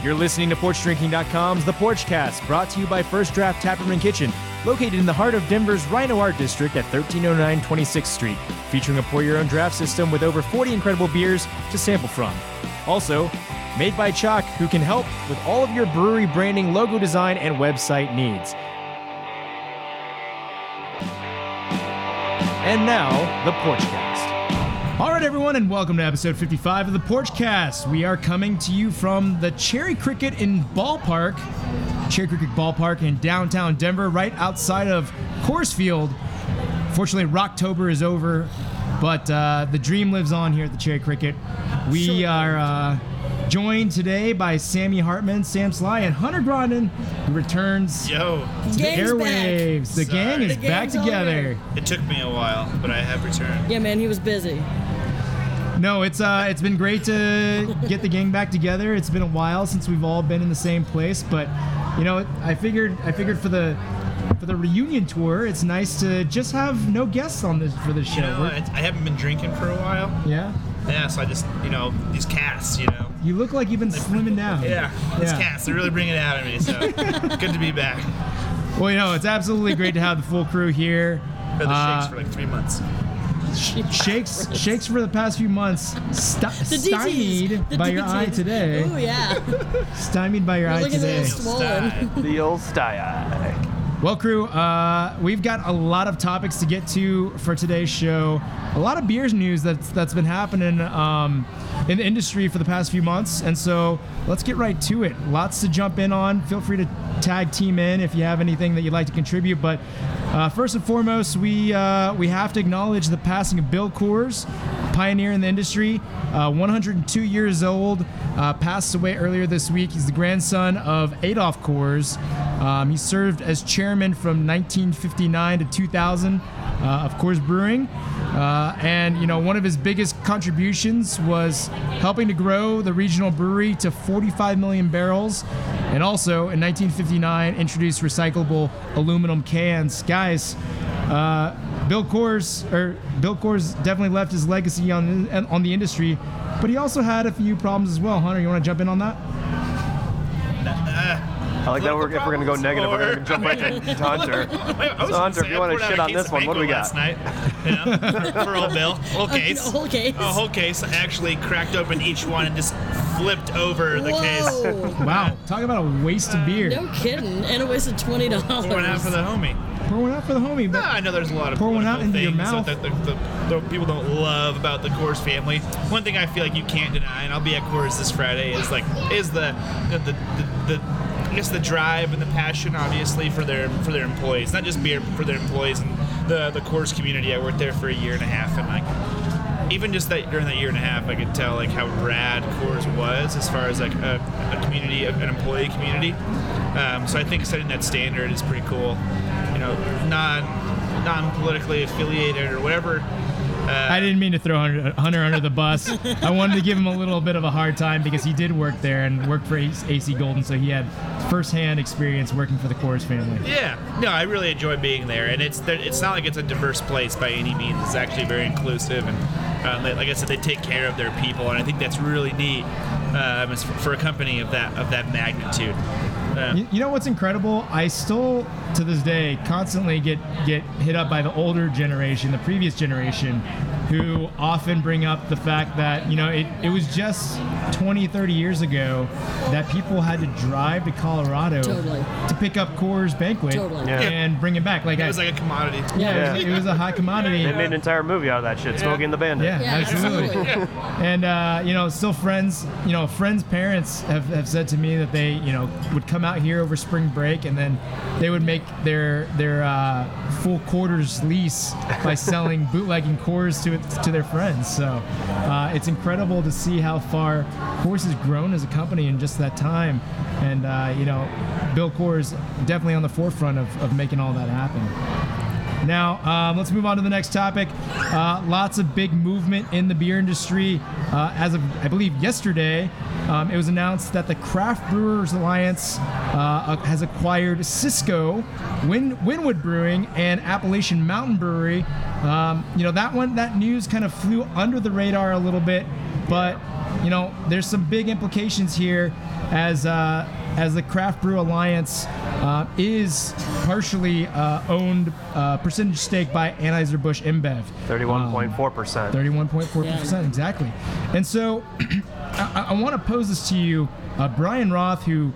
You're listening to PorchDrinking.com's The Porchcast, brought to you by First Draft Taproom and Kitchen, located in the heart of Denver's Rhino Art District at 1309 26th Street, featuring a pour-your-own draft system with over 40 incredible beers to sample from. Also, made by Chalk, who can help with all of your brewery branding, logo design, and website needs. And now, The Porchcast. All right, everyone, and welcome to episode 55 of The Porchcast. We are coming to you from the Cherry Cricket Cherry Cricket Ballpark in downtown Denver, right outside of Coors Field. Fortunately, Rocktober is over, but the dream lives on here at the Cherry Cricket. We are joined today by Sammy Hartman, Sam Sly, and Hunter Grondin, who returns to the airwaves. The gang is back together. It took me a while, but I have returned. Yeah, man, he was busy. No, it's been great to get the gang back together. It's been a while since we've all been in the same place, but you know, I figured for the reunion tour, it's nice to just have no guests on this for this show. You know, I haven't been drinking for a while. Yeah. Yeah, so I just, these casts, You look like you've been slimming down. Yeah, these casts, they're really bringing it out of me, so good to be back. Well, it's absolutely great to have the full crew here. Had the shakes for like 3 months. Shakes for the past few months, stymied by your eye today. Oh yeah. Stymied by your eye today. The old style. Well, crew, we've got a lot of topics to get to for today's show. A lot of beers news that's been happening in the industry for the past few months, and so let's get right to it. Lots to jump in on. Feel free to tag team in if you have anything that you'd like to contribute. But first and foremost, we have to acknowledge the passing of Bill Coors, pioneer in the industry, 102 years old, passed away earlier this week. He's the grandson of Adolph Coors. He served as chairman from 1959 to 2000 of Coors Brewing. And one of his biggest contributions was helping to grow the regional brewery to 45 million barrels, and also in 1959 introduced recyclable aluminum cans. Guys, Bill Coors definitely left his legacy on the industry, but he also had a few problems as well. Hunter, you want to jump in on that? I like that if we're going to go negative, we're going to jump right to Hunter. So Hunter, if you want to shit on this one, what do we got? Last night, for old Bill. Whole case. A whole case. I actually cracked open each one and just flipped over the case. Wow, talk about a waste of beer. No kidding. And a waste of $20. Pour one out for the homie. Pour one out for the homie. But I know there's a lot of pour one out into your mouth. That the people don't love about the Coors family. One thing I feel like you can't deny, and I'll be at Coors this Friday, is the drive and the passion, obviously, for their employees. Not just beer, but for their employees and the Coors community. I worked there for a year and a half, and even just that during that year and a half, I could tell how rad Coors was as far as a community, an employee community. So I think setting that standard is pretty cool. Non-politically affiliated or whatever. I didn't mean to throw Hunter under the bus. I wanted to give him a little bit of a hard time because he did work there and worked for AC Golden, so he had first-hand experience working for the Coors family. Yeah, no, I really enjoy being there, and it's not like it's a diverse place by any means. It's actually very inclusive, and like I said, they take care of their people, and I think that's really neat for a company of that magnitude. You know what's incredible? I still, to this day, constantly get hit up by the older generation, the previous generation, who often bring up the fact that, it was just 20, 30 years ago that people had to drive to Colorado to pick up Coors Banquet and bring it back. It was like a commodity. Yeah. It was a high commodity. They made an entire movie out of that shit, Smokey and the Bandit. Yeah, absolutely. And, still friends, parents have said to me that they, would come out here over spring break and then they would make their full quarters lease by selling bootlegging Coors to their friends. So it's incredible to see how far Coors has grown as a company in just that time. And, Bill Coors definitely on the forefront of making all that happen. Now, let's move on to the next topic. Lots of big movement in the beer industry. As of, I believe, yesterday, it was announced that the Craft Brewers Alliance has acquired Cisco, Winwood Brewing, and Appalachian Mountain Brewery. That news kind of flew under the radar a little bit, but there's some big implications here as the Craft Brew Alliance is partially owned percentage stake by Anheuser-Busch InBev. 31.4%. 31.4%, exactly. And so I want to pose this to you, Brian Roth, who,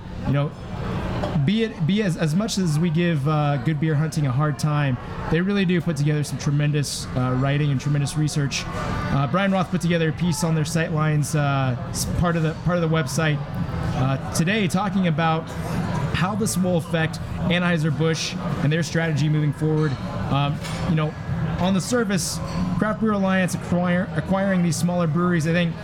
be as much as we give Good Beer Hunting a hard time, they really do put together some tremendous writing and tremendous research. Brian Roth put together a piece on their sightlines, part of the website today, talking about how this will affect Anheuser-Busch and their strategy moving forward. On the surface, Craft Brew Alliance acquiring these smaller breweries, I think,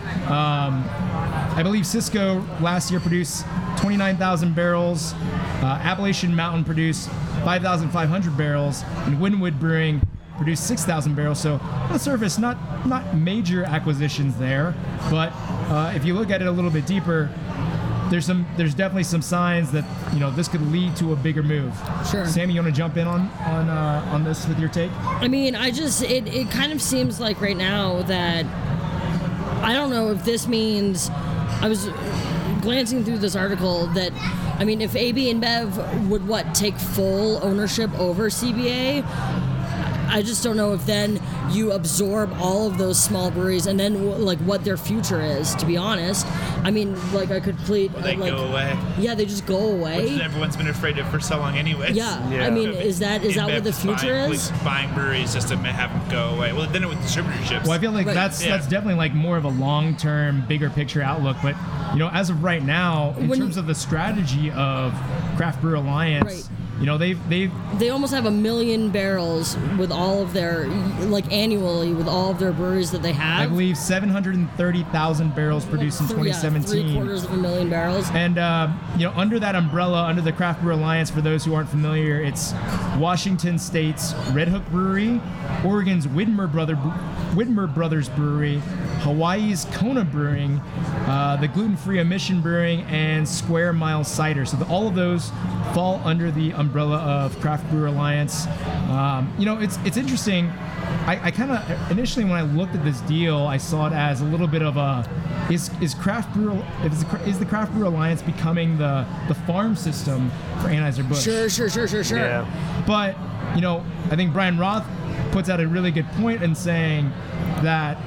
I believe Cisco last year produced 29,000 barrels, Appalachian Mountain produced 5,500 barrels, and Wynwood Brewing produced 6,000 barrels. So on the surface, not major acquisitions there, but if you look at it a little bit deeper, there's definitely some signs that this could lead to a bigger move. Sure. Sammy, you want to jump in on this with your take? I mean, it kind of seems like right now that I don't know if this means, I was glancing through this article that, I mean, if AB InBev would take full ownership over CBA, I just don't know if then you absorb all of those small breweries and then like what their future is, to be honest. I mean, like a complete... They go away. Yeah, they just go away. Which everyone's been afraid of for so long anyways. Yeah. I mean, is that what the future is? Buying breweries just to have them go away. Well, then it with distributorships. Well, I feel like that's definitely like more of a long-term, bigger picture outlook. But, as of right now, in terms of the strategy of Craft Brew Alliance... Right. They almost have 1 million barrels with all of their, like annually with all of their breweries that they have. I believe 730,000 barrels produced in 2017. Yeah, 750,000 barrels. And, under that umbrella, under the Craft Brew Alliance, for those who aren't familiar, it's Washington State's Red Hook Brewery, Oregon's Widmer Brothers Brewery, Hawaii's Kona Brewing, the Gluten-Free Emission Brewing, and Square Mile Cider. So all of those fall under the umbrella of Craft Brewer Alliance. It's interesting. I kind of initially, when I looked at this deal, I saw it as a little bit of a is the Craft Brewer Alliance becoming the farm system for Anheuser-Busch? Sure. Yeah. But I think Brian Roth puts out a really good point in saying that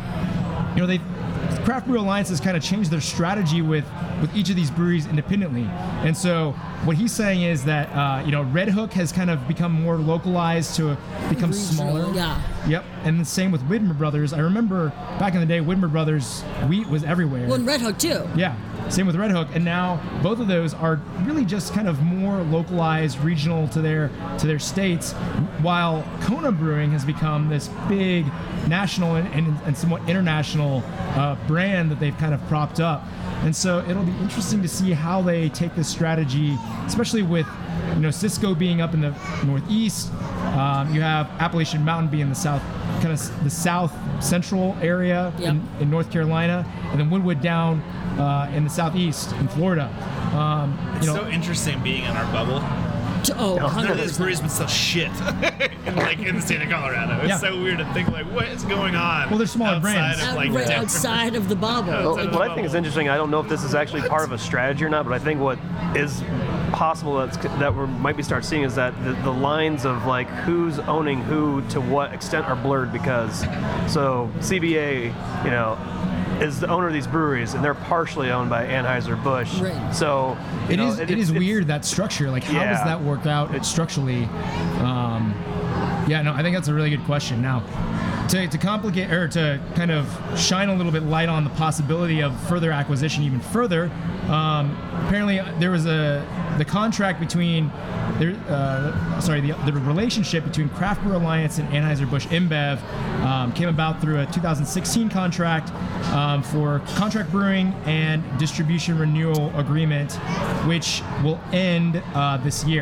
Craft Brewer Alliance has kind of changed their strategy with each of these breweries independently. And so what he's saying is that, Red Hook has kind of become more localized to become smaller. Yeah. Yep. And the same with Widmer Brothers. I remember back in the day, Widmer Brothers wheat was everywhere. Well, and Red Hook too. Yeah. Same with Red Hook. And now both of those are really just kind of more localized, regional to their states, while Kona Brewing has become this big national and somewhat international brand that they've kind of propped up. And so it'll be interesting to see how they take this strategy, especially with Cisco being up in the northeast. You have Appalachian Mountain being the south, kind of the south central area in North Carolina, and then Wynwood down in the southeast in Florida. It's so interesting being in our bubble. Oh, 100%. None of these breweries been so shit in the state of Colorado. It's so weird to think what is going on. Well, they're smaller brands. Outside of the bubble. What I think is interesting, I don't know if this is actually part of a strategy or not, but I think what is possible that we might be start seeing is that the lines of like who's owning who to what extent are blurred, because CBA, is the owner of these breweries, and they're partially owned by Anheuser-Busch. Right. So it is weird, that structure. Like, how does that work out structurally? I think that's a really good question. Now, to complicate or to kind of shine a little bit light on the possibility of further acquisition even further, apparently there was the contract between the relationship between Craft Brewer Alliance and Anheuser-Busch InBev came about through a 2016 contract for contract brewing and distribution renewal agreement, which will end next year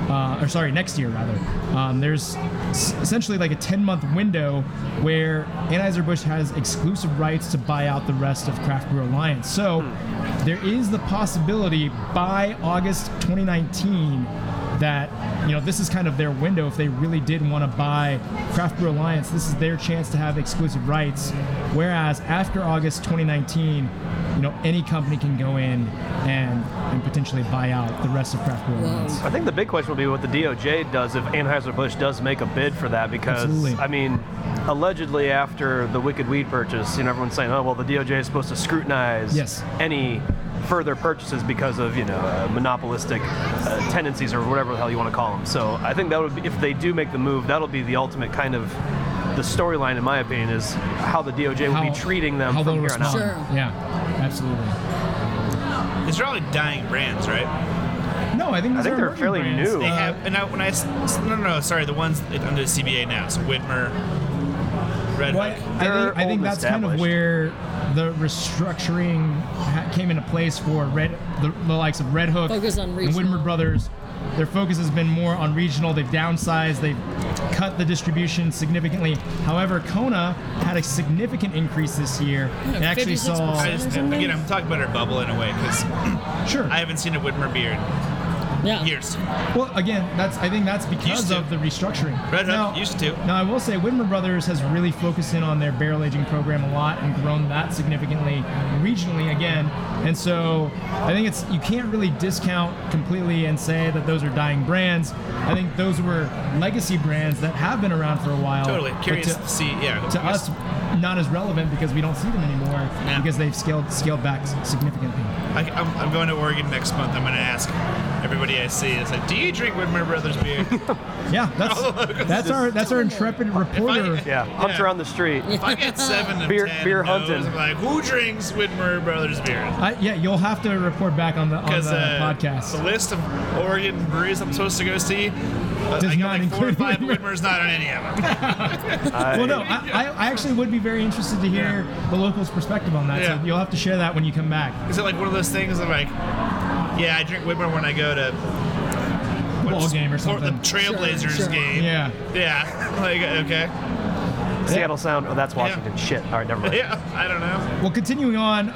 rather. There's essentially like a 10-month window where Anheuser-Busch has exclusive rights to buy out the rest of Craft Brewer Alliance. So there is the possibility by August 2019 that, this is kind of their window. If they really did want to buy Craft Brew Alliance, this is their chance to have exclusive rights. Whereas after August 2019, any company can go in and potentially buy out the rest of Craft Brew Alliance. I think the big question will be what the DOJ does if Anheuser-Busch does make a bid for that, because, Absolutely. I mean, allegedly after the Wicked Weed purchase, everyone's saying, oh, well, the DOJ is supposed to scrutinize any further purchases because of, monopolistic tendencies or whatever the hell you want to call them. So I think that would be, if they do make the move, that'll be the ultimate kind of the storyline, in my opinion, is how the DOJ will be treating them from here on out. Sure. Yeah, absolutely. These are all dying brands, right? No, I think they're they're fairly brands. new. They have, and sorry, the ones under the CBA now. So Whitmer, Red Hook. I think that's kind of where the restructuring came into place for the likes of Red Hook Focus on and regional. Whitmer Brothers. Their focus has been more on regional. They've downsized. They've cut the distribution significantly. However, Kona had a significant increase this year. They actually 56%. saw. Again, I'm talking about our bubble in a way because Sure. I haven't seen a Whitmer beer in years. Well, again, I think that's because of the restructuring. Red Hook used to. Now, I will say Whitmer Brothers has really focused in on their barrel aging program a lot and grown that significantly regionally again. And so I think you can't really discount completely and say that those are dying brands. I think those were legacy brands that have been around for a while. Totally. But Curious to see, To us, not as relevant because we don't see them anymore because they've scaled back significantly. I'm going to Oregon next month. I'm going to ask everybody I see, it's like, do you drink Whitmer Brothers beer? Yeah, that's our intrepid reporter. Hunter on the street. If I get 7 of beer 10 hunting. I'm like, who drinks Whitmer Brothers beer? You'll have to report back on the podcast. The list of Oregon breweries I'm supposed to go see, Does I got not like 4 or include 5 Whitmer. Whitmers, not on any of them. Well, no, I actually would be very interested to hear the locals' perspective on that. Yeah. So you'll have to share that when you come back. Is it like one of those things of like, I drink Whitmer when I go to Ball game or something. The Trailblazers Sure. game. Yeah. Yeah. Like, okay. Seattle Sound. Oh, that's Washington. Shit. All right, never mind. Yeah, I don't know. Well, continuing on,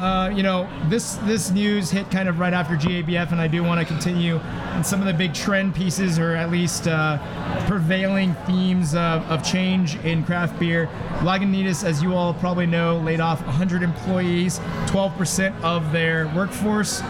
this news hit kind of right after GABF, and I do want to continue in some of the big trend pieces, or at least prevailing themes of change in craft beer. Lagunitas, as you all probably know, laid off 100 employees, 12% of their workforce.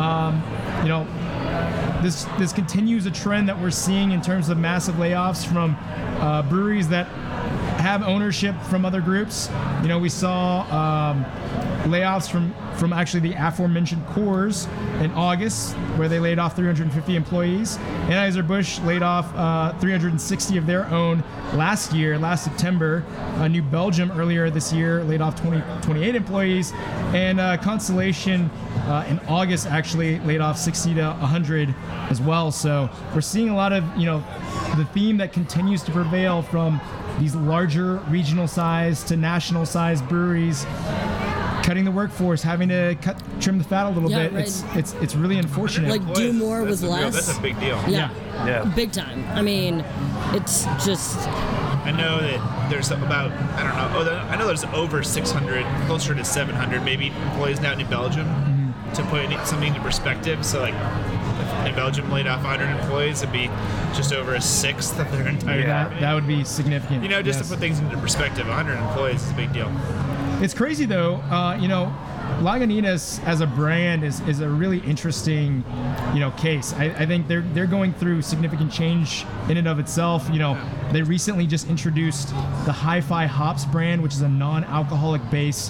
This continues a trend that we're seeing in terms of massive layoffs from breweries that have ownership from other groups. We saw layoffs from actually the aforementioned Coors in August, where they laid off 350 employees. Anheuser-Busch laid off 360 of their own last September. New Belgium earlier this year laid off 28 employees. And Constellation in August actually laid off 60 to 100 as well. So we're seeing a lot of, the theme that continues to prevail from these larger regional size to national size breweries cutting the workforce, having to trim the fat a little bit. Right. It's really unfortunate. Like, do more with less. That's a big deal. Yeah. Big time. I mean, it's just. I know that there's about, I know there's over 600, closer to 700 maybe employees now in Belgium. To put something into perspective, so like if Belgium laid off 100 employees, it'd be just over a sixth of their entire company. That would be significant. Just to put things into perspective, 100 employees is a big deal. It's crazy though. Lagunitas as a brand is a really interesting, case. I think they're going through significant change in and of itself. They recently just introduced the Hi-Fi Hops brand, which is a non-alcoholic base,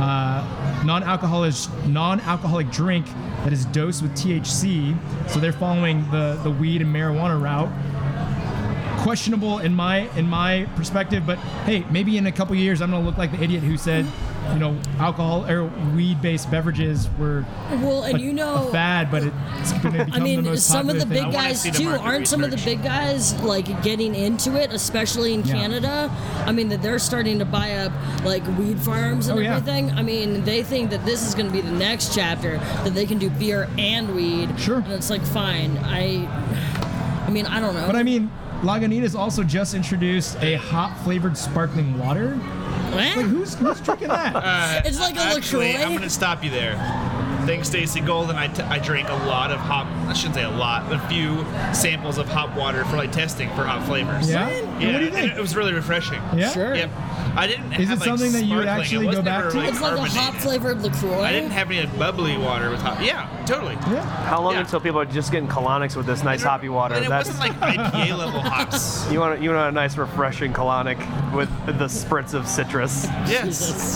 non-alcoholic drink that is dosed with THC. So they're following the weed and marijuana route. Questionable in my perspective, but hey, maybe in a couple years I'm gonna look like the idiot who said, alcohol or weed-based beverages were a fad, but it's gonna become the most some of popular the thing. big guys too aren't some of the big guys like getting into it, especially in Canada. I mean, that they're starting to buy up like weed farms and everything. I mean, they think that this is going to be the next chapter, that they can do beer and weed. Sure. And it's like, fine. I mean, I don't know. But I mean, Lagunitas also just introduced a hop-flavored sparkling water. What? Like, who's drinking that? It's like a Actually, LaCroix. I'm going to stop you there. Thanks, Stacy Golden. I drank a lot of hop. I shouldn't say a lot, a few samples of hop water for like testing for hop flavors. Yeah? Yeah, What do you and think? it was really refreshing. Yeah? Sure. Yep. I didn't. Is have, it something that you would sparkling. actually It was go back never, to? It's like a carbonated. hop flavored LaCroix. I didn't have any like, bubbly water with hop. Yeah, totally. Yeah. How long Yeah. until people are just getting colonics with this nice hoppy water? And it That's wasn't like IPA level hops. you want a nice refreshing colonic with the spritz of citrus. Yes. Jesus.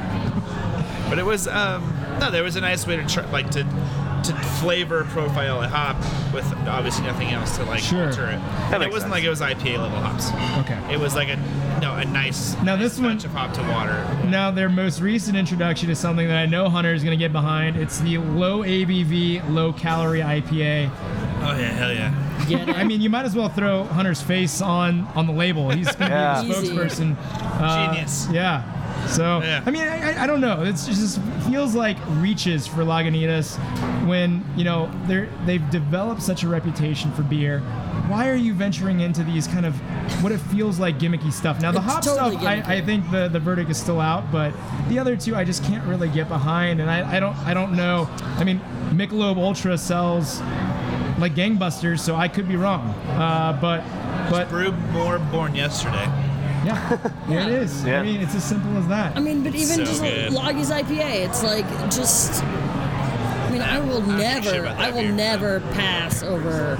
But it was no, there was a nice way to try, like to flavor profile a hop with obviously nothing else to like Sure. alter it. And it makes wasn't sense. like it was IPA level hops. Okay. It was like a nice Now this bunch one- of hop to water. Now, their most recent introduction is something that I know Hunter is going to get behind. It's the low ABV, low calorie IPA. Oh yeah, hell yeah. Get it? I mean, you might as well throw Hunter's face on the label. He's going to Yeah. be the Easy. spokesperson. Genius. Yeah. So, Yeah. I mean, I don't know. It just feels like reaches for Lagunitas when, they've developed such a reputation for beer. Why are you venturing into these kind of what it feels like gimmicky stuff? Now, the It's hop totally stuff, gimmicky. I think the verdict is still out, but the other two I just can't really get behind, and I don't know. I mean, Michelob Ultra sells like gangbusters, so I could be wrong. But Brew more born yesterday. yeah, there it is. Yeah. I mean, it's as simple as that. I mean, but even So just good. Loggy's IPA, it's like just. I mean, I will give a shit never, about I that will beer. never pass over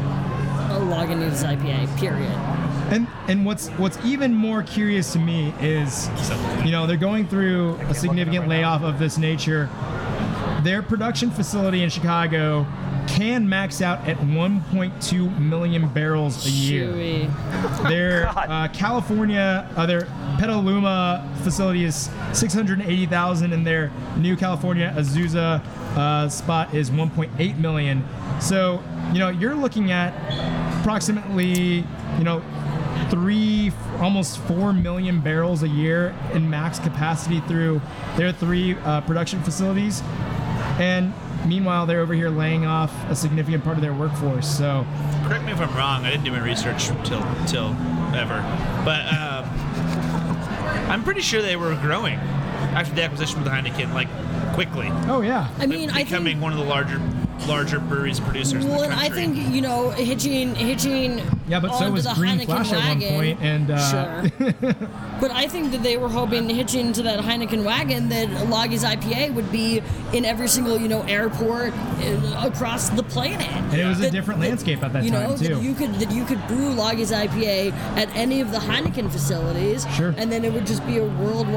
a Lagunitas IPA. Period. And what's even more curious to me is, they're going through a significant layoff of this nature. Their production facility in Chicago can max out at 1.2 million barrels a year. Chewy. Their California, their Petaluma facility is 680,000, and their new California Azusa spot is 1.8 million. So, you're looking at approximately, almost 4 million barrels a year in max capacity through their three production facilities. And meanwhile, they're over here laying off a significant part of their workforce. So, Correct me if I'm wrong. I didn't do my research till ever, but I'm pretty sure they were growing after the acquisition with Heineken, like quickly. oh yeah, I mean, I becoming think. one of the larger breweries producers in Well, the and country. I think hitching. yeah, but so onto was the Green Heineken Flash at one wagon, point, and Sure. But I think that they were hoping hitching to that Heineken wagon that Loggy's IPA would be in every single airport across the planet. And it was a different landscape at that time, too. That you could brew Loggy's IPA at any of the Heineken facilities. Sure. And then it would just be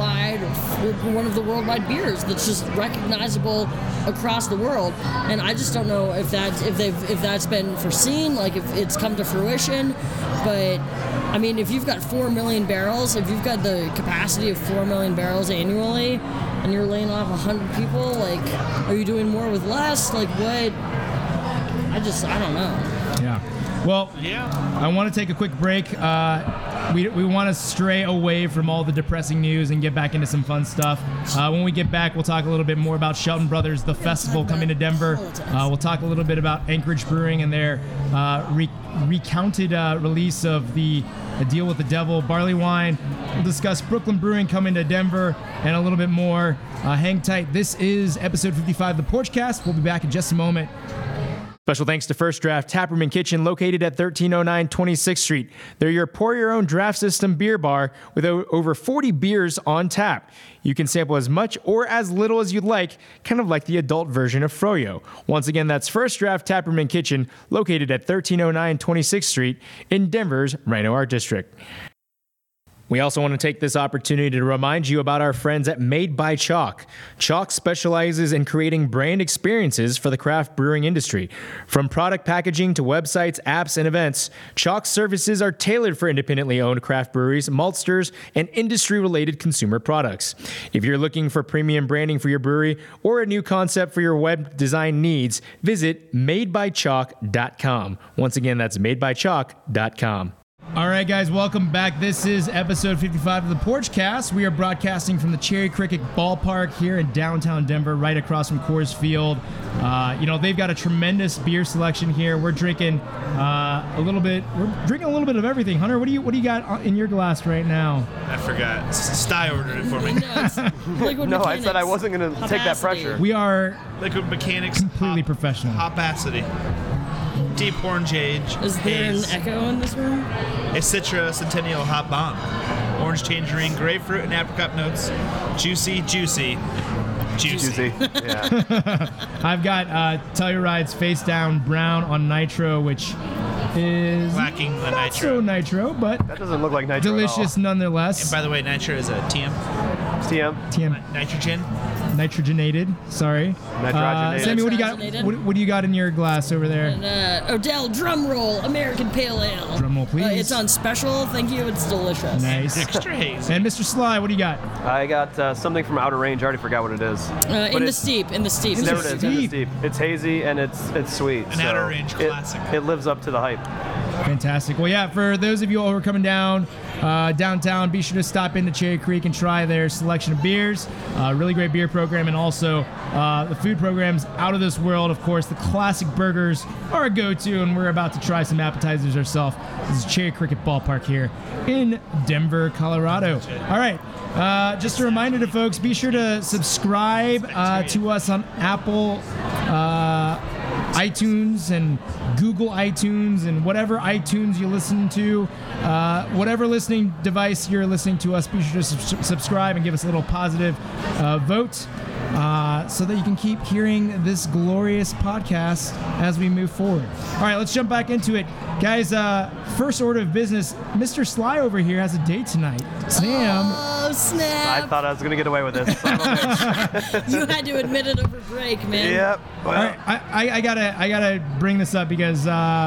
one of the worldwide beers that's just recognizable across the world. And I just don't know if that's been foreseen, like if it's come to fruition. But I mean, if you've got 4 million barrels, if you've got the capacity of 4 million barrels annually, and you're laying off 100 people, like, are you doing more with less? Like, what? I don't know. yeah. Well, yeah. I want to take a quick break. We want to stray away from all the depressing news and get back into some fun stuff. When we get back, we'll talk a little bit more about Shelton Brothers, the festival talk coming to about Denver. politics. We'll talk a little bit about Anchorage Brewing and their recounted release of the Deal with the Devil barley wine. We'll discuss Brooklyn Brewing coming to Denver and a little bit more. Hang tight. This is episode 55 of the Porchcast. We'll be back in just a moment. Special thanks to First Draft Taproom and Kitchen, located at 1309 26th Street. They're your pour-your-own draft system beer bar with over 40 beers on tap. You can sample as much or as little as you'd like, kind of like the adult version of Froyo. Once again, that's First Draft Taproom and Kitchen, located at 1309 26th Street in Denver's Rhino Art District. We also want to take this opportunity to remind you about our friends at Made by Chalk. Chalk specializes in creating brand experiences for the craft brewing industry. From product packaging to websites, apps, and events, Chalk's services are tailored for independently owned craft breweries, maltsters, and industry-related consumer products. If you're looking for premium branding for your brewery or a new concept for your web design needs, visit madebychalk.com. Once again, that's madebychalk.com. All right, guys, welcome back. This is episode 55 of the Porchcast. We are broadcasting from the Cherry Cricket Ballpark here in downtown Denver, right across from Coors Field. They've got a tremendous beer selection here. We're drinking a little bit of everything. Hunter, what do you got in your glass right now? I forgot. Sty ordered it for me. No, I said I wasn't going to take that pressure. We are Liquid Mechanics. completely professional. Hopacity. Deep Orange Age. Is there an echo in this room? A Citra Centennial Hot Bomb. Orange tangerine, grapefruit, and apricot notes. Juicy. Yeah. I've got Telluride's Face Down Brown on Nitro, which is lacking the not nitro. so nitro, but That doesn't look like nitro delicious And nonetheless. by the way, nitro is a TM. TM. TM Nitrogen. nitrogenated. Sorry. Nitrogenated. Sammy, what do you got? Nitrogenated. What do you got in your glass over there? And Odell Drum Roll American Pale Ale. Drum roll, please. It's on special. Thank you. It's delicious. Nice. Extra hazy. And Mr. Sly, what do you got? I got something from Outer Range. I already forgot what it is. In the steep. There it is. In the steep. It's hazy and it's sweet. An Outer Range classic. It lives up to the hype. Fantastic. Well, yeah, for those of you all who are coming down downtown, be sure to stop into Cherry Creek and try their selection of beers. Really great beer program, and also the food program's out of this world. Of course, the classic burgers are a go-to, and we're about to try some appetizers ourselves. This is Cherry Cricket Ballpark here in Denver, Colorado. All right. Just a reminder to folks, be sure to subscribe to us on Apple iTunes and Google iTunes and whatever iTunes you listen to, whatever listening device you're listening to us, be sure to subscribe and give us a little positive vote so that you can keep hearing this glorious podcast as we move forward. All right, let's jump back into it. Guys, first order of business, Mr. Sly over here has a date tonight. Sam. Oh, snap. I thought I was going to get away with this. Son of a bitch. You had to admit it over break, man. Yep. Well, All right, I gotta bring this up because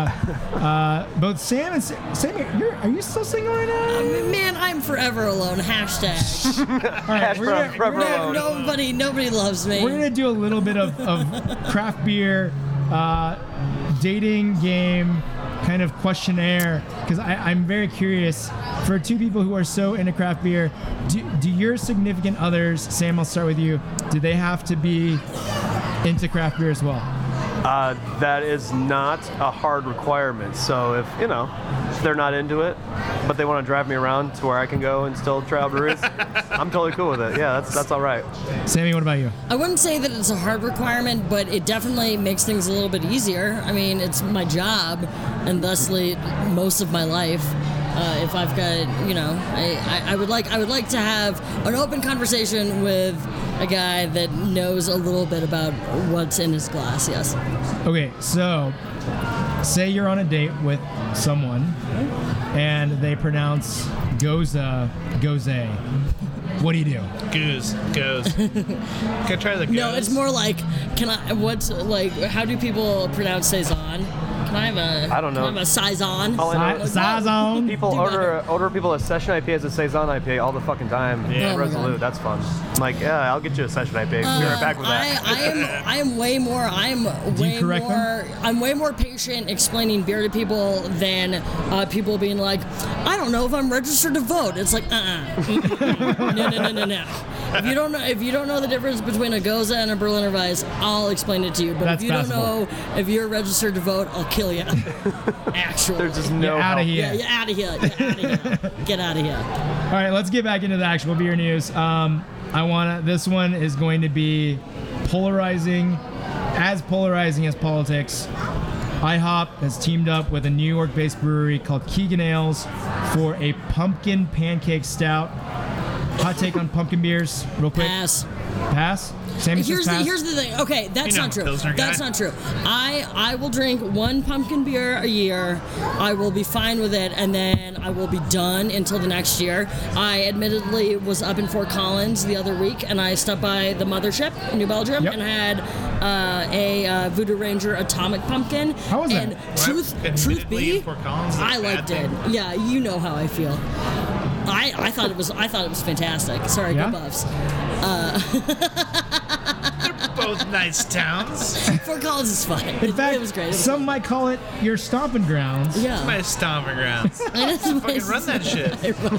both Sam and Sammy, are you still single right now? Man, I'm forever alone. Hashtag. All right, we're gonna- forever we're gonna- alone. Nobody loves me. We're gonna do a little bit of craft beer dating game kind of questionnaire because I'm very curious. For two people who are so into craft beer, do your significant others, Sam, I'll start with you, do they have to be into craft beer as well? that is not a hard requirement. So if they're not into it, but they want to drive me around to where I can go and still try out breweries, I'm totally cool with it. Yeah, that's all right. Sammy, what about you? I wouldn't say that it's a hard requirement, but it definitely makes things a little bit easier. I mean, it's my job, and thusly most of my life. If I've got, I would like to have an open conversation with a guy that knows a little bit about what's in his glass. Yes. Okay, so say you're on a date with someone and they pronounce goza, goze. What do you do? Goose. Can I try the goose? No, it's more like, how do people pronounce saison? Can I have a? I don't know. Can I have a saison? All I know is Saison. people Do order people a session IPA as a saison IPA all the fucking time. Yeah. Oh my Resolute, God. that's fun. I'm like, yeah, I'll get you a session IPA. We'll be right back with that. I'm way more. correct them? I'm way more patient explaining beer to people than people being like, I don't know if I'm registered to vote. It's like, no. If you don't know the difference between a Goza and a Berliner Weiss, I'll explain it to you. But That's if you passable. don't know if you're registered to vote, I'll kill you. Actually, There's just no You're outta help. here. Yeah, you're out of here. You're out of here. Get out of here. All right, let's get back into the actual beer news. This one is going to be polarizing as politics. IHOP has teamed up with a New York-based brewery called Keegan Ales for a pumpkin pancake stout. Hot take on pumpkin beers, real quick. Pass? Sammy says pass? Here's the thing. Okay, that's not true. Pilsner guy. That's not true. I will drink one pumpkin beer a year. I will be fine with it, and then I will be done until the next year. I admittedly was up in Fort Collins the other week, and I stopped by the Mothership in New Belgium Yep. and had a Voodoo Ranger Atomic Pumpkin. How was that? And truth Admittedly, be, in Fort Collins is a I bad liked thing. it. Yeah, you know how I feel. I thought it was fantastic. Sorry, Yeah? go Buffs. both nice towns. Fort Collins is fine. In fact, it was great. It was some might call it your stomping grounds. yeah. My stomping grounds. Fucking run that shit.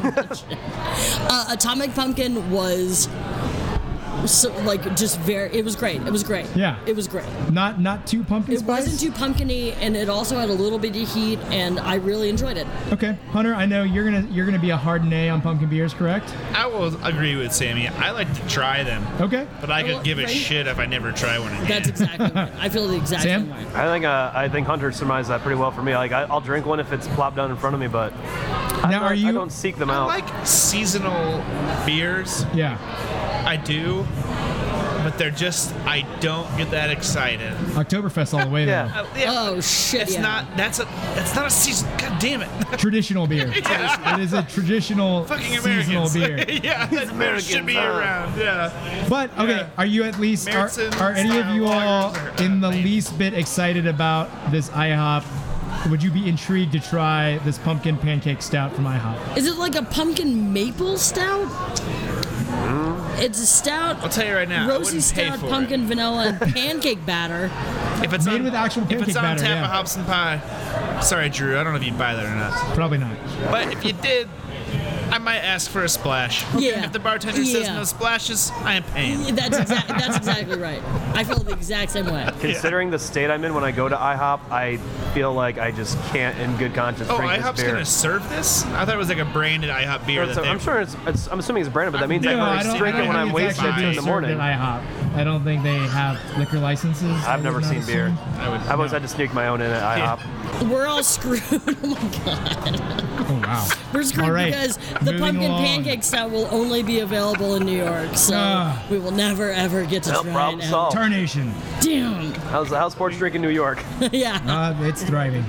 Atomic Pumpkin was so, like just it was great. It was great. Yeah. It was great. Not too pumpkin It spice? wasn't too pumpkin-y, and it also had a little bit of heat, and I really enjoyed it. Okay, Hunter, I know you're gonna be a hard nay on pumpkin beers, correct? I will agree with Sammy. I like to try them, Okay. but I could Well, give a right? shit if I never try one again. That's exactly right. I feel the exact Sam? same way. I think Hunter surmised that pretty well for me. Like I'll drink one if it's plopped down in front of me, but Now, I don't seek them I out. like seasonal beers. Yeah. I do. But I don't get that excited. Oktoberfest all the way, Yeah. Oh shit! It's yeah. not. That's not a season. God damn it. though. Traditional beer. Yeah. It is a traditional Fucking seasonal Americans. beer. Yeah, that Americans, should be huh? around. Yeah. But okay, Yeah. are you at least are Meritzen any of you all style in the lagers. least bit excited about this IHOP? Would you be intrigued to try this pumpkin pancake stout from IHOP? Is it like a pumpkin maple stout? It's a stout, I'll tell you right now. I rosy wouldn't pay stout, for pumpkin, vanilla, and pancake batter. If it's Made on, with actual if pancake it's on batter, tap yeah. of hops and pie. Sorry, Drew. I don't know if you'd buy that or not. Probably not. But if you did, I might ask for a splash. Yeah. If the bartender says Yeah. no splashes, I am paying. That's exactly right. I feel the exact same way. Considering the state I'm in when I go to IHOP, I feel like I just can't, in good conscience, Oh, drink this IHOP's beer. gonna serve this? I thought it was like a branded IHOP beer. So that I'm sure it's. I'm assuming it's branded, but that means No, I I can don't- drink I it when don't I'm think it's wasted actually in the served morning. at IHOP. I don't think they have liquor licenses. I've never would not seen beer. assume. I've always had to sneak my own in at IHOP. We're all screwed. Oh my god. Oh wow. We're screwed All right, because the moving pumpkin along. pancake stout will only be available in New York, so Ah. we will never ever get to No try problem it. solved. Tarnation. Damn. How's sports drink in New York? Yeah. It's thriving.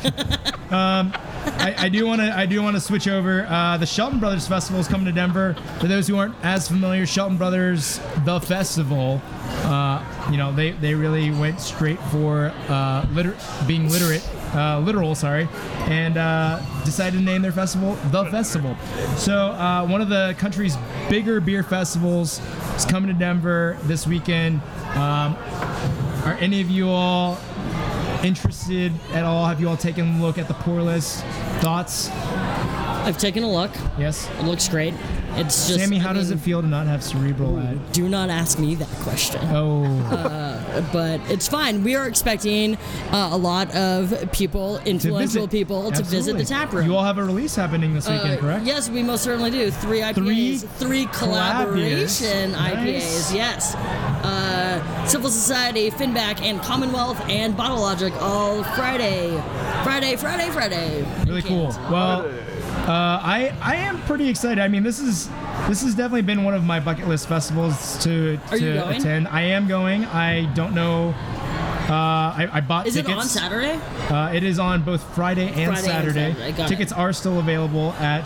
I do want to switch over. The Shelton Brothers Festival is coming to Denver. For those who aren't as familiar, Shelton Brothers the Festival. They really went straight for being literal, sorry, and decided to name their festival The Festival. So one of the country's bigger beer festivals is coming to Denver this weekend. Are any of you all interested at all? Have you all taken a look at the pour list? Thoughts? I've taken a look. Yes. It looks great. It's just Sammy, how I does mean, it feel to not have Cerebral at? Do not ask me that question. Oh, But it's fine. We are expecting a lot of people, influential people, to visit the Absolutely. tap room. You all have a release happening this weekend, correct? Yes, we most certainly do. 3 IPAs, 3 collaboration collab beers. IPAs. Yes. Civil Society, Finback, and Commonwealth, and Bottle Logic all Friday. Really cool. Well, I am pretty excited. I mean, this has definitely been one of my bucket list festivals to Are you going? attend. I am going. I don't know. I bought Is tickets. it on Saturday? It is on both Friday and Friday and Saturday. Saturday, got Tickets are still available at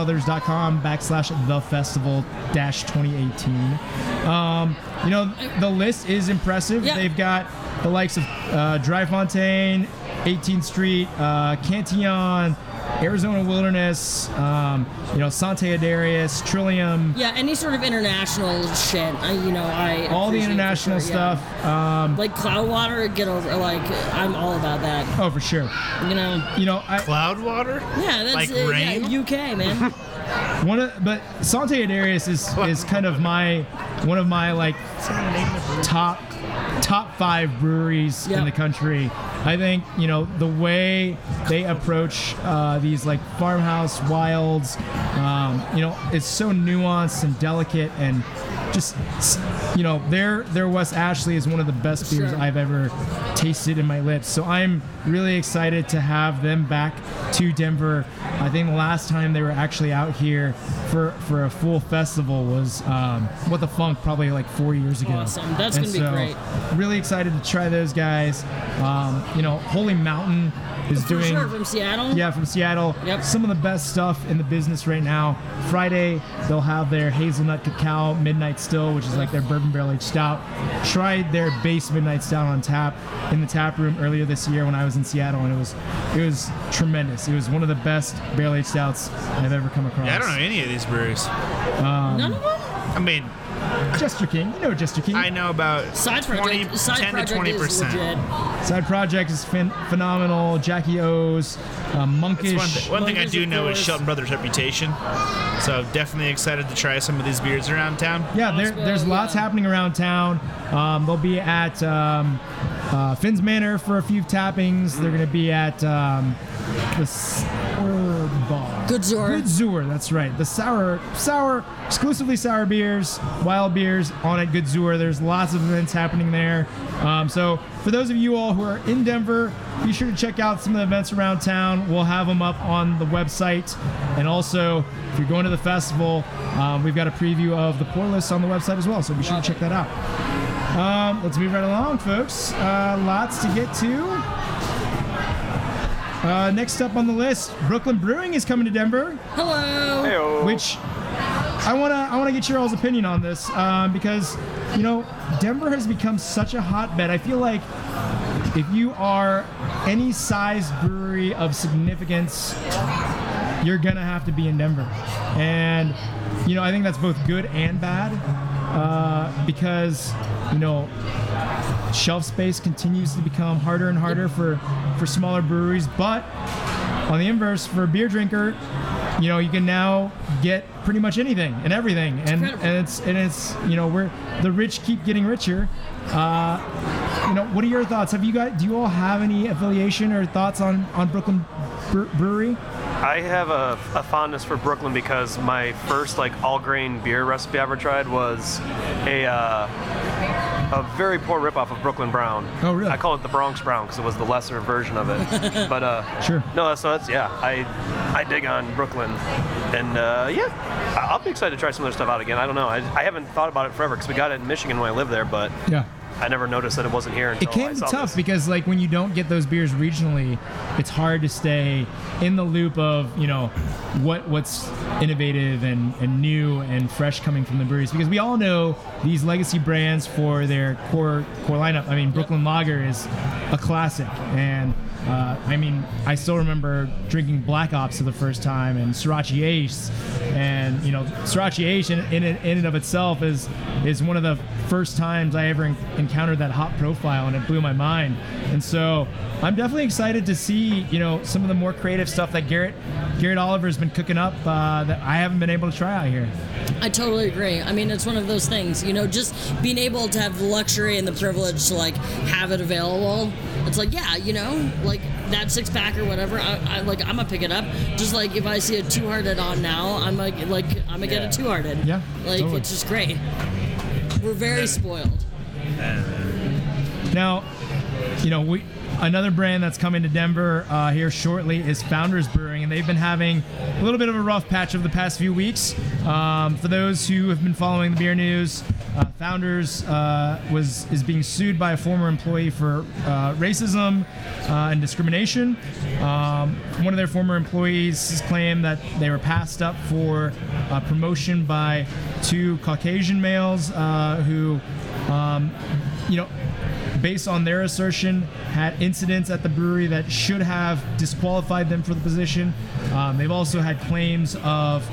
sheltonbrothers.com/thefestival-2018. The list is impressive. Yeah. They've got the likes of Dry Fontaine, 18th Street, Cantillon, Arizona Wilderness, Sante Adarius, Trillium, Yeah, any sort of international shit. I all the appreciate international for sure, yeah. stuff. Like Cloudwater, get over. Like I'm all about that. Oh, for sure. Cloud water? Yeah, that's Like rain? Yeah, UK, man. But Sante Adarius is kind of one of my like top 5 breweries Yeah. in the country. I think the way they approach these like farmhouse wilds, it's so nuanced and delicate, and just their West Ashley is one of the best beers Sure. I've ever tasted in my lips. So I'm really excited to have them back to Denver. I think the last time they were actually out here for a full festival was What the Funk, probably like 4 years ago. Awesome. That's And gonna be great. Really excited to try those guys. Holy Mountain is For doing. sure, from Seattle. Yeah, from Seattle. Yep. Some of the best stuff in the business right now. Friday, they'll have their Hazelnut Cacao Midnight Still, which is like their bourbon barrel aged stout. Tried their base Midnight Stout on tap in the tap room earlier this year when I was in Seattle, and it was tremendous. It was one of the best barrel aged stouts I've ever come across. Yeah, I don't know any of these breweries. None of them. I mean, Jester King. You know Jester King. I know about Side 10 project to is 20%. legit. Side Project is phenomenal. Jackie O's, Monkish. It's one thing I Monkish, do of know is course. Shelton Brothers' reputation. So definitely excited to try some of these beers around town. Yeah, Oswald, there's lots yeah. happening around town. They'll be at Finn's Manor for a few tappings. They're going to be at the Sour Bar. Good Zur. That's right. The sour, exclusively sour beers, wild beers on at Good Zur. There's lots of events happening there. So for those of you all who are in Denver, be sure to check out some of the events around town. We'll have them up on the website. And also, if you're going to the festival, we've got a preview of the pour list on the website as well. So be sure to check that out. Let's move right along, folks. Lots to get to. Next up on the list, Brooklyn Brewing is coming to Denver, Hello. Heyo. which I wanna get your all's opinion on this because Denver has become such a hotbed. I feel like if you are any size brewery of significance, you're gonna have to be in Denver, and I think that's both good and bad because shelf space continues to become harder and harder for smaller breweries. But on the inverse, for a beer drinker, you can now get pretty much anything and everything, and it's we're the rich keep getting richer. What are your thoughts? Do you all have any affiliation or thoughts on Brooklyn Brewery? I have a fondness for Brooklyn because my first all grain beer recipe I ever tried was a very poor ripoff of Brooklyn Brown. Oh, really? I call it the Bronx Brown because it was the lesser version of it. But Sure. No, that's yeah. I dig on Brooklyn, and I'll be excited to try some of their stuff out again. I don't know. I haven't thought about it forever because we got it in Michigan when I lived there, but Yeah. I never noticed that it wasn't here until It can I be saw tough this. because when you don't get those beers regionally, it's hard to stay in the loop of what's innovative and new and fresh coming from the breweries, because we all know these legacy brands for their core lineup. I mean, Brooklyn Lager is a classic, and I still remember drinking Black Ops for the first time and Sriracha Ace, and Sriracha Ace in and of itself is one of the first times I ever encountered that hop profile, and it blew my mind. And so I'm definitely excited to see some of the more creative stuff that Garrett Oliver's been cooking up that I haven't been able to try out here. I totally agree. I mean, it's one of those things, just being able to have the luxury and the privilege to have it available. It's that 6-pack or whatever. I'm gonna pick it up. Just if I see a 2-hearted on now, I'm gonna get a 2-hearted. Yeah, totally. It's just great. We're very spoiled. Now, another brand that's coming to Denver here shortly is Founders Brewing, and they've been having a little bit of a rough patch over the past few weeks. For those who have been following the beer news, Founders is being sued by a former employee for racism and discrimination. One of their former employees has claimed that they were passed up for promotion by 2 Caucasian males who, based on their assertion, had incidents at the brewery that should have disqualified them for the position. They've also had claims of,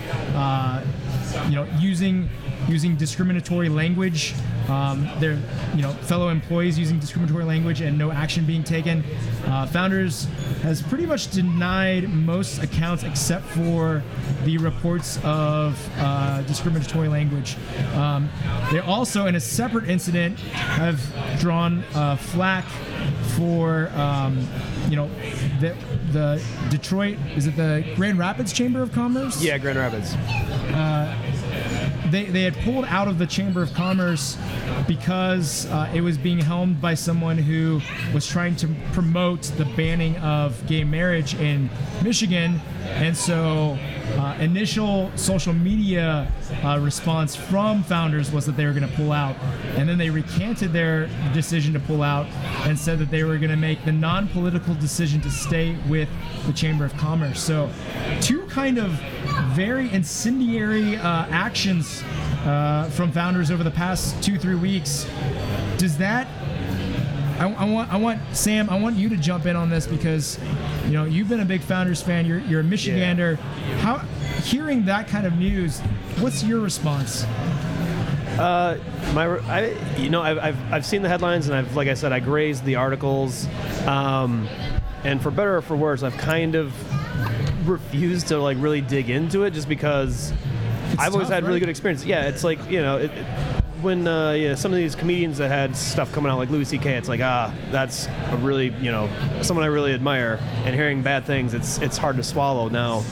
using discriminatory language. Their, fellow employees using discriminatory language and no action being taken. Founders has pretty much denied most accounts except for the reports of discriminatory language. They also, in a separate incident, have drawn flack for, the Detroit, is it the Grand Rapids Chamber of Commerce? Yeah, Grand Rapids. They had pulled out of the Chamber of Commerce because it was being helmed by someone who was trying to promote the banning of gay marriage in Michigan. And so initial social media response from Founders was that they were going to pull out. And then they recanted their decision to pull out and said that they were going to make the non-political decision to stay with the Chamber of Commerce. So 2 kind of very incendiary actions from Founders over the past 2-3 weeks. Does that? I want Sam. I want you to jump in on this because you've been a big Founders fan. You're a Michigander. hearing that kind of news, what's your response? I've seen the headlines, and like I said, I grazed the articles, and for better or for worse, I've kind of refused to like really dig into it, just because I've always had really good experience. Yeah, it's like, when some of these comedians that had stuff coming out like Louis C.K., it's like, that's a really, someone I really admire, and hearing bad things, it's hard to swallow. Now,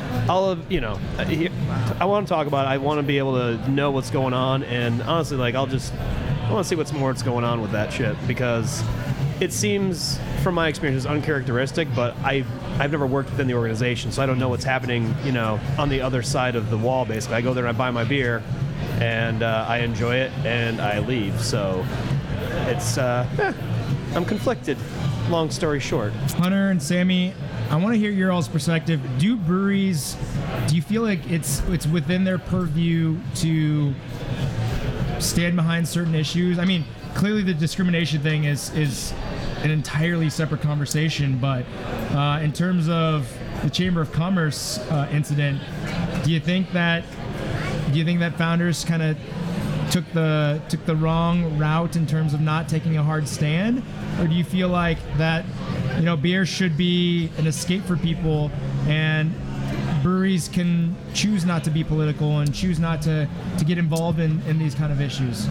I want to talk about it. I want to be able to know what's going on, and honestly, like, I want to see what's going on with that shit, because it seems, from my experience, uncharacteristic, but I've never worked within the organization, so I don't know what's happening, on the other side of the wall, basically. I go there and I buy my beer, and I enjoy it, and I leave. So it's, I'm conflicted, long story short. Hunter and Sammy, I want to hear your all's perspective. Do you feel like it's within their purview to stand behind certain issues? I mean, clearly the discrimination thing is an entirely separate conversation, but in terms of the Chamber of Commerce incident, do you think that founders kind of took the wrong route in terms of not taking a hard stand, or do you feel like that beer should be an escape for people, and breweries can choose not to be political and choose not to get involved in these kind of issues?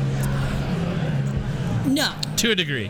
No. To a degree.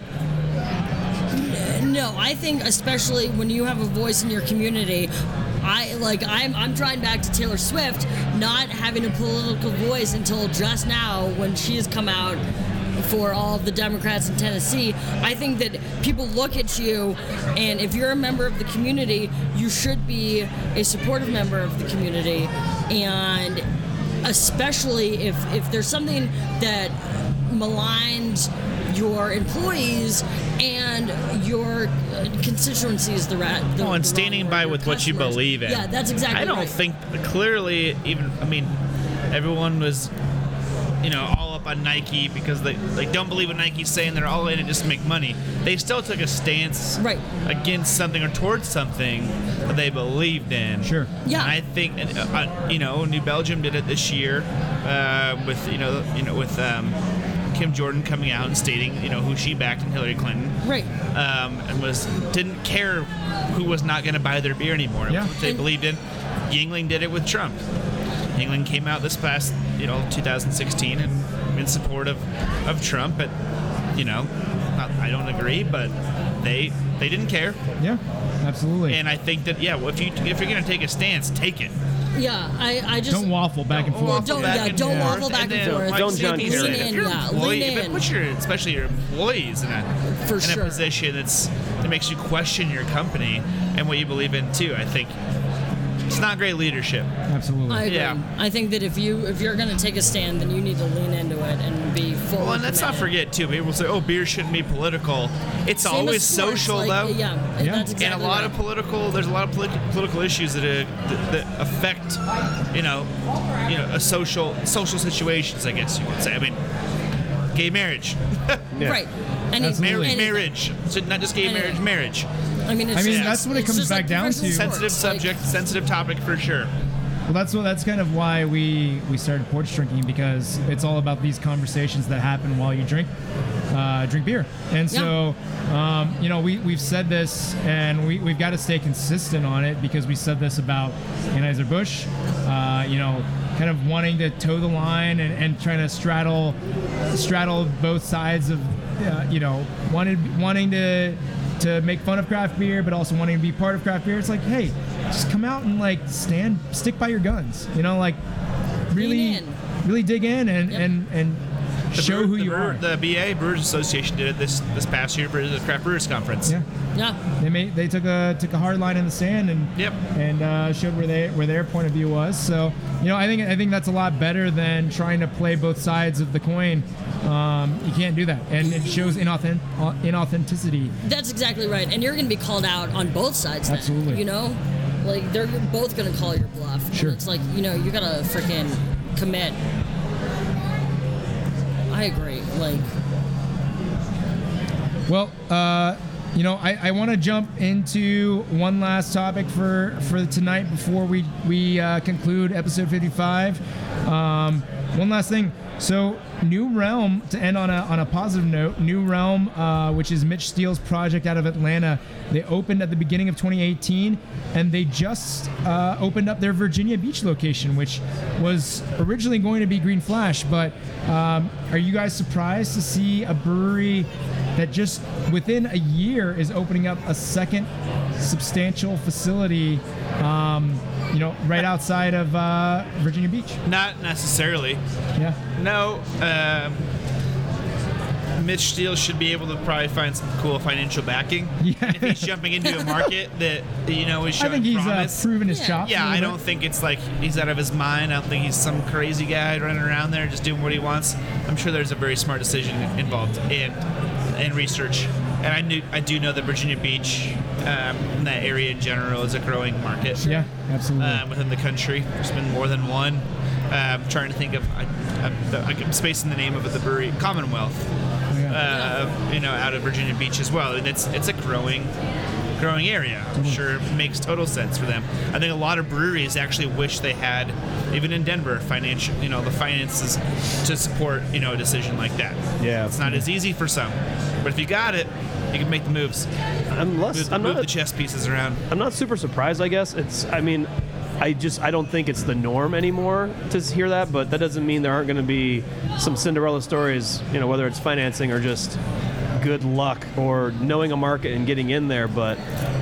No, I think especially when you have a voice in your community, I'm trying back to Taylor Swift not having a political voice until just now when she has come out for all of the Democrats in Tennessee. I think that people look at you, and if you're a member of the community, you should be a supportive member of the community, and especially if there's something that maligns your employees and your constituencies, and standing by with what you believe in. Yeah, that's exactly right. I don't think clearly everyone was, all up on Nike because they don't believe what Nike's saying. They're all in it just to make money. They still took a stance against something or towards something that they believed in. Sure. Yeah. And I think, New Belgium did it this year with Kim Jordan coming out and stating, who she backed in Hillary Clinton. Right. And didn't care who was not going to buy their beer anymore. Yeah. What they believed in. Yingling did it with Trump. Yingling came out this past, 2016 and in support of Trump. But, I don't agree, but they didn't care. Yeah, absolutely. And I think that, if you're going to take a stance, take it. Yeah, I just don't waffle back and forth. Don't waffle back and forth. Don't John Kerry. Lean in. Put especially your employees in a position that makes you question your company and what you believe in too. I think it's not great leadership. Absolutely. I agree. Yeah. I think that if you're going to take a stand, then you need to lean into it and be full. Well, and let's not forget too. People say, "Oh, beer shouldn't be political." It's Same always as sports, social, though. Yeah, that's exactly And a lot of there's a lot of political issues that affect, social situations. I guess you could say. I mean, gay marriage. Right. Marriage. So not just gay marriage. Marriage. I mean, that's what it comes back down to. Sensitive subject, sensitive topic for sure. Well, that's kind of why we started porch drinking, because it's all about these conversations that happen while you drink beer. And so, we've said this, and we've got to stay consistent on it, because we said this about Anheuser-Busch, kind of wanting to toe the line and trying to straddle both sides of, wanting to make fun of craft beer, but also wanting to be part of craft beer. It's like, hey, just come out and stick by your guns. Really dig in and show who you are. The BA Brewers Association did it this past year for the Craft Brewers Conference. Yeah. They took a hard line in the sand and showed where their point of view was. So I think that's a lot better than trying to play both sides of the coin. You can't do that, and it shows inauthenticity. That's exactly right, and you're going to be called out on both sides. Then, absolutely. They're both going to call your bluff. Sure. And it's like you got to freaking commit. I agree. Well, I want to jump into one last topic for tonight before we conclude episode 55. One last thing. So New Realm, to end on a positive note, New Realm, which is Mitch Steele's project out of Atlanta, they opened at the beginning of 2018, and they just opened up their Virginia Beach location, which was originally going to be Green Flash. But are you guys surprised to see a brewery that just within a year is opening up a second substantial facility, right outside of Virginia Beach? Not necessarily. Yeah. No. Mitch Steele should be able to probably find some cool financial backing. Yeah. If he's jumping into a market that, is showing I think he's promise. proven his chops. Yeah, I don't think it's like he's out of his mind. I don't think he's some crazy guy running around there just doing what he wants. I'm sure there's a very smart decision involved in research. And I do know that Virginia Beach, and that area in general, is a growing market. Yeah, absolutely. Within the country, there's been more than one. I'm trying to think of, I'm spacing the name of the brewery, Commonwealth. Out of Virginia Beach as well, and it's a growing area. I'm sure it makes total sense for them. I think a lot of breweries actually wish they had, even in Denver, the finances to support a decision like that. Yeah, it's not as easy for some, but if you got it, you can make the moves. Move the chess pieces around. I'm not super surprised. I guess I don't think it's the norm anymore to hear that, but that doesn't mean there aren't going to be some Cinderella stories, whether it's financing or just good luck or knowing a market and getting in there. But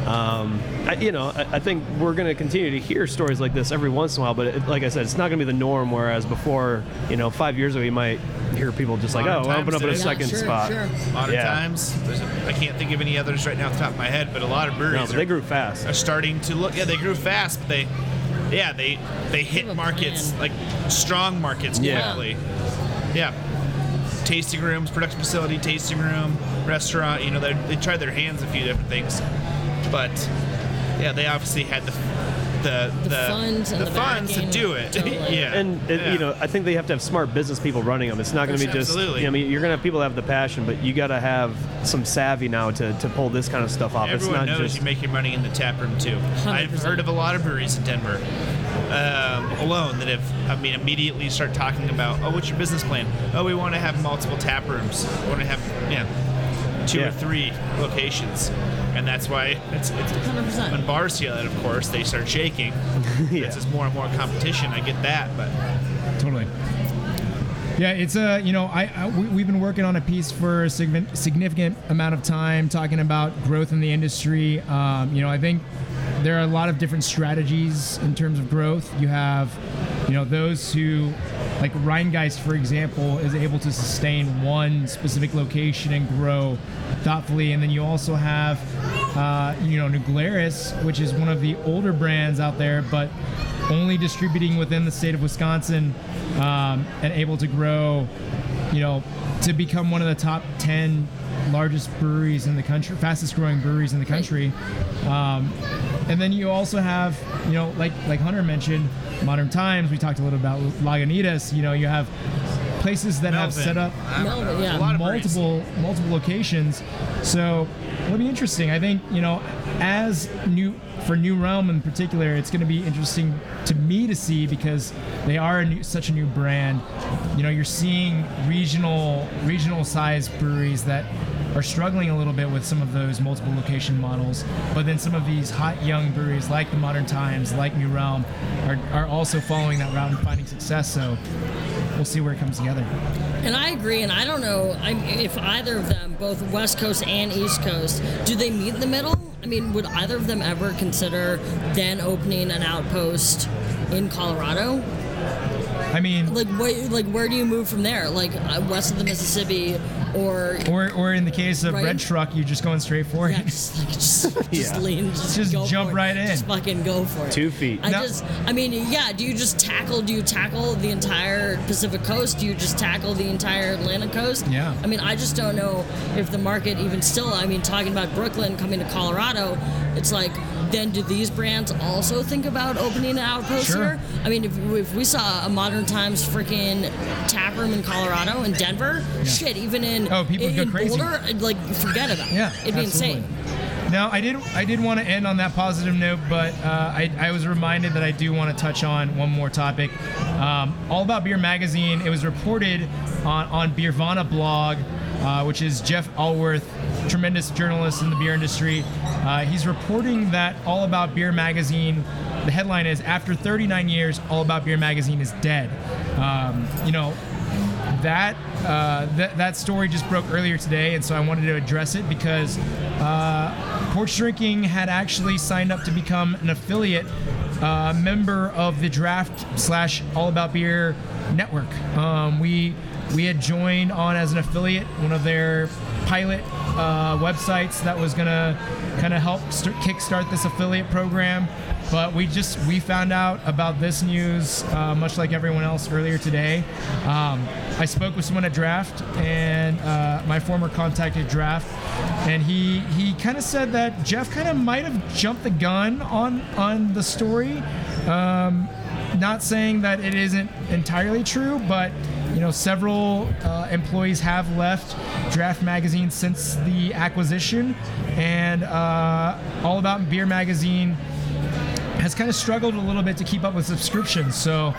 I think we're going to continue to hear stories like this every once in a while, but like I said, it's not going to be the norm, whereas before, 5 years ago, you might hear people just like, Modern we'll open up in a times, second spot. Sure. Modern times. I can't think of any others right now off the top of my head, but a lot of breweries They grew fast. are starting to look. Yeah, they grew fast, but they hit markets, like strong markets quickly. Yeah. Tasting rooms, production facility, tasting room, restaurant. They tried their hands a few different things, but they obviously had the funds and the funds to do it. Totally. Yeah, And I think they have to have smart business people running them. It's not going to be just. Absolutely. You're going to have people that have the passion, but you got to have some savvy now to pull this kind of stuff off. Everyone it's not knows just. you make your money in the tap room too. 100%. I've heard of a lot of breweries in Denver alone that have immediately start talking about, what's your business plan? We want to have multiple tap rooms. We want to have 2 or 3 locations, and that's why it's 100%. when bars see that, of course, they start shaking. Yeah. It's just more and more competition. I get that, but Totally. Yeah, it's we've been working on a piece for a significant amount of time talking about growth in the industry. I think there are a lot of different strategies in terms of growth. You have, those who, like Rheingeist, for example, is able to sustain one specific location and grow thoughtfully. And then you also have, New Glarus, which is one of the older brands out there, but only distributing within the state of Wisconsin, and able to grow, to become one of the top 10 largest breweries in the country, fastest growing breweries in the country. And then you also have, like Hunter mentioned, Modern Times. We talked a little about Lagunitas. You have places that have set up Melvin, yeah. A lot of breweries. multiple locations. So it'll be interesting. I think, for New Realm in particular, it's going to be interesting to me to see, because they are such a new brand. You're seeing regional sized breweries that are struggling a little bit with some of those multiple location models, but then some of these hot young breweries like the Modern Times, like New Realm, are also following that route and finding success. So we'll see where it comes together. And I agree, and I don't know if either of them, both West Coast and East Coast, do they meet in the middle? I mean, would either of them ever consider then opening an outpost in Colorado? I mean, where do you move from there? Like west of the Mississippi, or in the case of right? Red Truck, you're just going straight for it. Yeah, just lean, Just go jump for it. right in. Just fucking go for it. 2 feet. Do you tackle the entire Pacific Coast? Do you just tackle the entire Atlantic coast? Yeah. I mean, I just don't know if the market even still, talking about Brooklyn coming to Colorado, it's like, then do these brands also think about opening an outpost Sure. here? I mean, if we saw a Modern Times freaking tap room in Colorado and Denver, shit, even in, people would go in crazy. Boulder, like, forget about it. Yeah, It'd be absolutely. insane. Now, I did want to end on that positive note, but I was reminded that I do want to touch on one more topic. All About Beer magazine, it was reported on Beervana blog, which is Jeff Allworth, tremendous journalist in the beer industry. He's reporting that All About Beer magazine, the headline is, after 39 years, All About Beer magazine is dead. That story just broke earlier today, and so I wanted to address it because Porch Drinking had actually signed up to become an affiliate member of the Draft / All About Beer network. We had joined on as an affiliate, one of their pilot websites that was gonna kind of help kickstart this affiliate program. But we found out about this news, much like everyone else, earlier today. I spoke with someone at Draft, and my former contact at Draft, and he kind of said that Jeff kind of might have jumped the gun on the story. Not saying that it isn't entirely true, but several employees have left Draft magazine since the acquisition, and All About Beer magazine has kind of struggled a little bit to keep up with subscriptions. So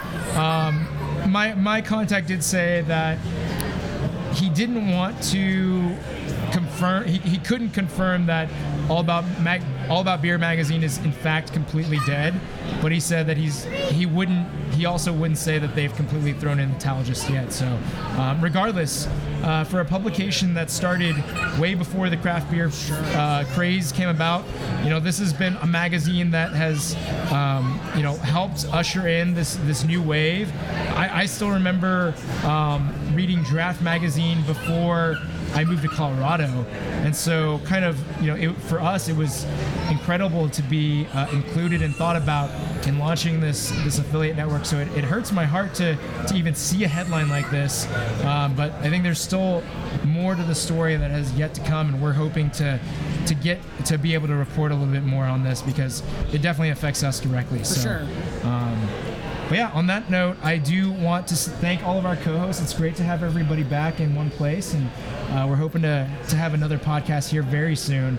my contact did say that he didn't want to confirm, he couldn't confirm that All About Beer magazine is in fact completely dead, but he said that he also wouldn't say that they've completely thrown in the towel just yet. So regardless, for a publication that started way before the craft beer craze came about, this has been a magazine that has helped usher in this new wave. I still remember reading Draft magazine before I moved to Colorado, and so kind of for us it was incredible to be included and thought about in launching this affiliate network. So it hurts my heart to even see a headline like this, but I think there's still more to the story that has yet to come, and we're hoping to be able to report a little bit more on this because it definitely affects us directly. For sure. But yeah, on that note, I do want to thank all of our co-hosts. It's great to have everybody back in one place, and we're hoping to have another podcast here very soon.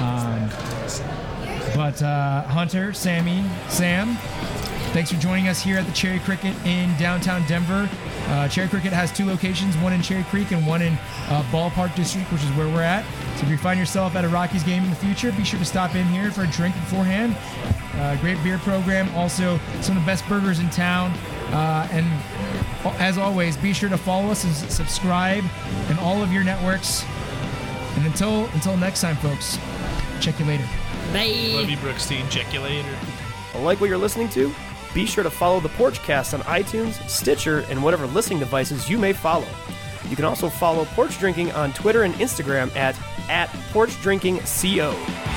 But Hunter, Sammy, Sam, thanks for joining us here at the Cherry Cricket in downtown Denver. Cherry Cricket has 2 locations, one in Cherry Creek and one in Ballpark District, which is where we're at. So if you find yourself at a Rockies game in the future, be sure to stop in here for a drink beforehand. Great beer program, also some of the best burgers in town. And as always, be sure to follow us and subscribe in all of your networks. And until next time, folks, check you later. Bye. Love you, Brookstein. Check you later. Like what you're listening to? Be sure to follow the Porchcast on iTunes, Stitcher, and whatever listening devices you may follow. You can also follow Porch Drinking on Twitter and Instagram at PorchDrinkingCO.